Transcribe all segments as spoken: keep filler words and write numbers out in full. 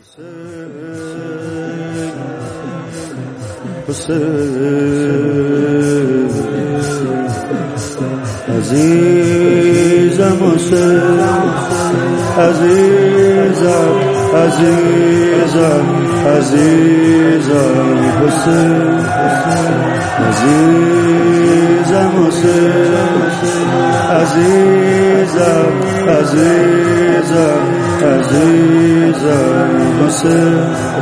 عزیزم حسین، عزیزم عزیزم عزیزم حسین، عزیزم حسین، عزیزم عزیزم عزیزم حسین،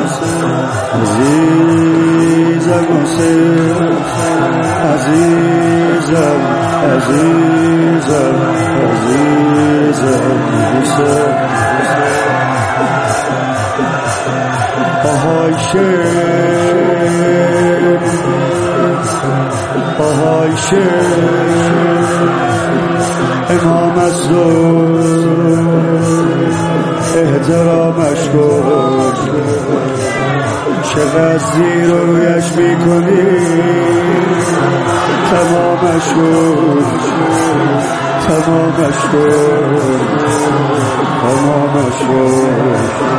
عزیزم حسین، عزیزم عزیزم عزیزم حسین. آهای شیر، آهای شیر، امام الظهر احترامش کن، چقدر زیر رویش میکنی، تمامش کن، تمامش کن، تمامش کن.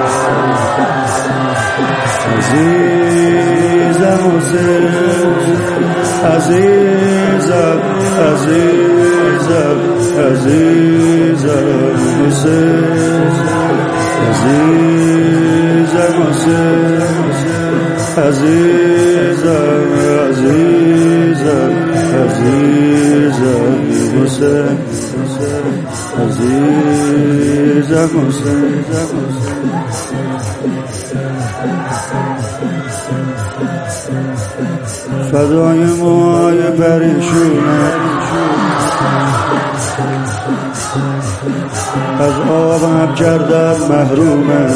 عزیزم حسین، عزیزم عزیزم عزیزم حسین، عزیزم حسین، عزیزم عزیزم عزیزم حسین، عزیزم حسین. فدای موهای پریشونه، از آبم کردن محرومه،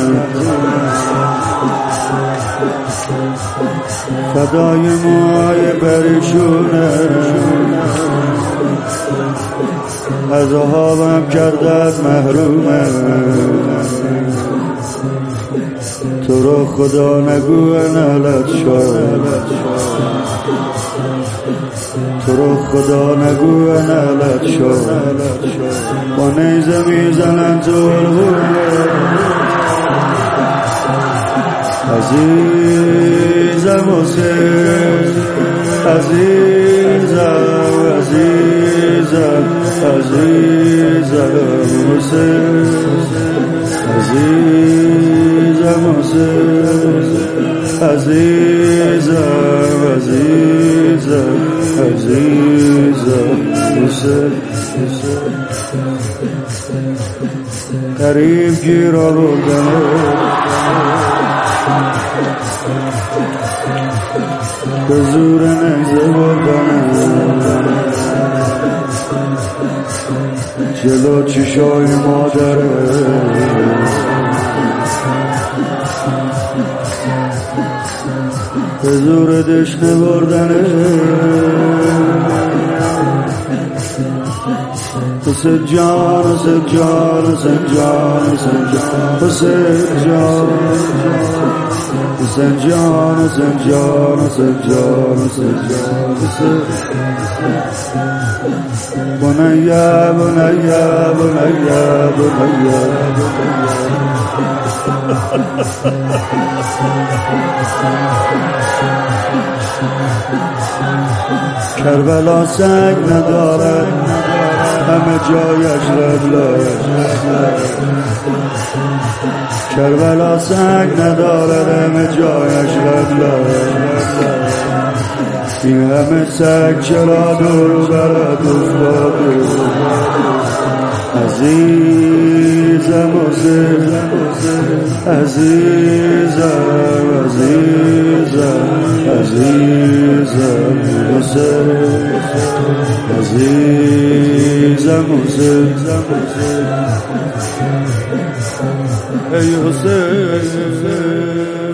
فدای موهای پریشونه، از آبم کردن محرومه. تو رو خدا نگو نالت شد، تو رو خدا نگو نالت شد، با نیزه میزنن تو عزیزم حسین، عزیزم عزیزم عزیزم حسین، عزیزم حسین، عزیزم عزیزم عزیزم حسین. قریب گیر آوردنه، به زور نیزه بردنه، جلو چشای مادره، به زور دشنه بردنه. حسین جان، حسین جان، حسین جان، حسین جان، حسین جان، حسین جان، حسین جان، حسین جان، حسین جان، حسین. بنیا بنیا بنیا بنیا کربلا سنگ ندارد، همه جایش لبلای، کربلا سنگ ندارد، همه جایش لبلای. این همه سنگ چرا دور برد افتاده؟ عزیزم حسین، عزیزم عزیزم عزیزم حسین، عزیزم حسین، ای حسین.